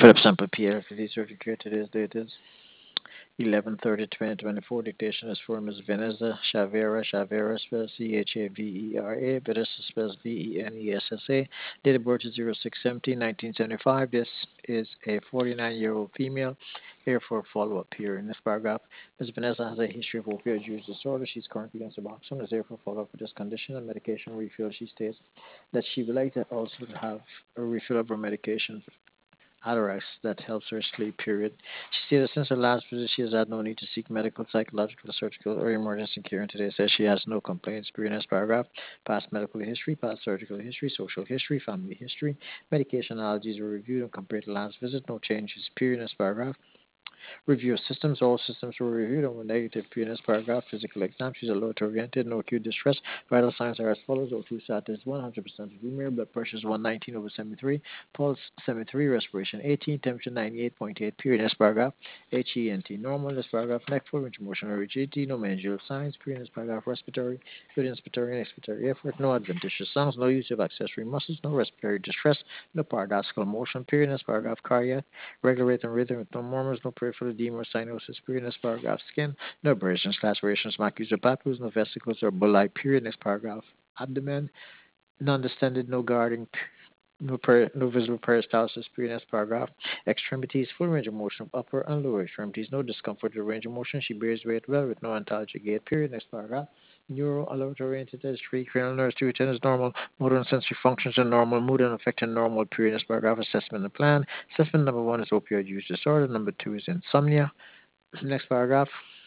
Philip Sample PLC certificate. Today's date is 11/30/2024. Dictation is for Ms. Vanessa Chavera. Chavera spells Chavera. Vanessa spells Venessa. Date of birth is 06/17/1975. This is a 49-year-old female here for a follow-up here. In this paragraph, Ms. Vanessa has a history of opioid use disorder. She's currently on Suboxone. Is here for follow-up for this condition and medication refill. She states that she would like to also have a refill of her medication Atarax that helps her sleep, period. She stated since her last visit, she has had no need to seek medical, psychological, surgical, or emergency care, and today says she has no complaints. Period. Next paragraph. Past medical history, past surgical history, social history, family history. Medication allergies were reviewed and compared to last visit. No changes. Period. Next paragraph. Review of systems. All systems were reviewed and were negative. Previous paragraph. Physical exam. She's alert oriented. No acute distress. Vital signs are as follows. O2 status 100% of blood pressure is 119/73. Pulse 73. Respiration 18. Temperature 98.8. Period. Next paragraph. HENT normal. This paragraph. Neck full range of motion or rigidity. No managerial signs. Period. Next paragraph. Respiratory. Good inspiratory and expiratory effort. No adventitious sounds. No use of accessory muscles. No respiratory distress. No paradoxical motion. Period. Next paragraph. Cardiac. Regular rate and rhythm with no murmurs, no peripheral edema or cyanosis, period. Next paragraph. Skin, no abrasions, lacerations, macules or papules, no vesicles or bulli, period. Next paragraph. Abdomen, non-distended, no guarding, no visible peristalsis, period. Next paragraph. Extremities, full range of motion of upper and lower extremities, no discomfort or range of motion. She bears weight well with no ontologic gait, period. Next paragraph. Neuro alert oriented three cranial nerves to return is normal, motor and sensory functions are normal, mood and affecting normal, period. Next paragraph. Assessment and plan. Assessment number one is opioid use disorder, number two is insomnia. Next paragraph.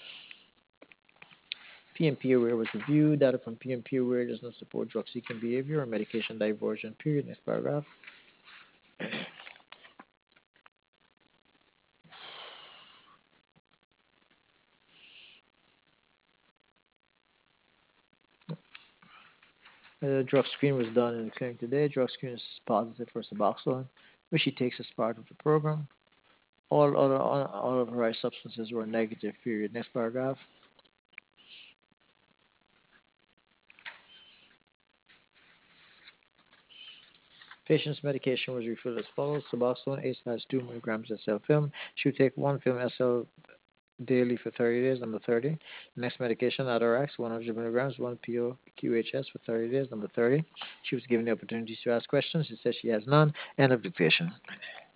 PMP aware was reviewed. Data from PMP aware does not support drug seeking behavior or medication diversion, period. Next paragraph. Drug screen was done in the clinic today. Drug screen is positive for Suboxone, which she takes as part of the program. All of her substances were negative, period. Next paragraph. Patient's medication was refilled as follows. Suboxone 8/2 milligrams SL film. She would take one film SL daily for 30 days, number 30. Next medication, Atarax, 100 milligrams, 1 PO QHS for 30 days, number 30. She was given the opportunity to ask questions. She says she has none. End of dictation.